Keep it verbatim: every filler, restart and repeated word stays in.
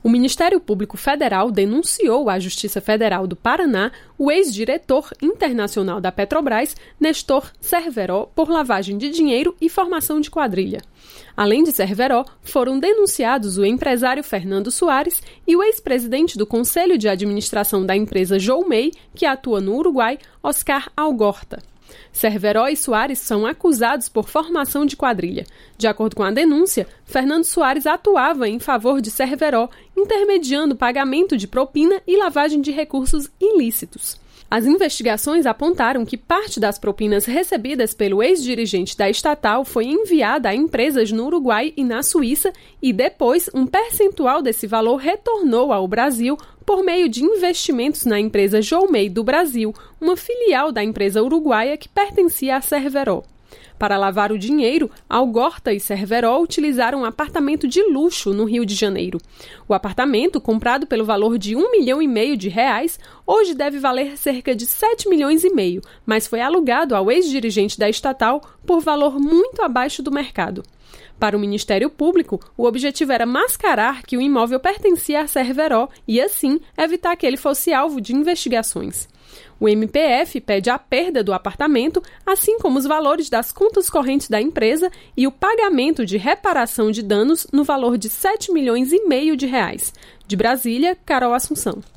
O Ministério Público Federal denunciou à Justiça Federal do Paraná o ex-diretor internacional da Petrobras, Nestor Cerveró, por lavagem de dinheiro e formação de quadrilha. Além de Cerveró, foram denunciados o empresário Fernando Soares e o ex-presidente do Conselho de Administração da empresa Joumei, que atua no Uruguai, Oscar Algorta. Cerveró e Soares são acusados por formação de quadrilha. De acordo com a denúncia, Fernando Soares atuava em favor de Cerveró, intermediando pagamento de propina e lavagem de recursos ilícitos. As investigações apontaram que parte das propinas recebidas pelo ex-dirigente da estatal foi enviada a empresas no Uruguai e na Suíça e depois um percentual desse valor retornou ao Brasil por meio de investimentos na empresa Joumei do Brasil, uma filial da empresa uruguaia que pertencia a Cerveró. Para lavar o dinheiro, Algorta e Cerveró utilizaram um apartamento de luxo no Rio de Janeiro. O apartamento, comprado pelo valor de um milhão e meio de reais, hoje deve valer cerca de sete milhões e meio, mas foi alugado ao ex-dirigente da estatal por valor muito abaixo do mercado. Para o Ministério Público, o objetivo era mascarar que o imóvel pertencia a Cerveró e, assim, evitar que ele fosse alvo de investigações. O M P F pede a perda do apartamento, assim como os valores das contas correntes da empresa e o pagamento de reparação de danos no valor de sete milhões e meio de reais. De Brasília, Carol Assunção.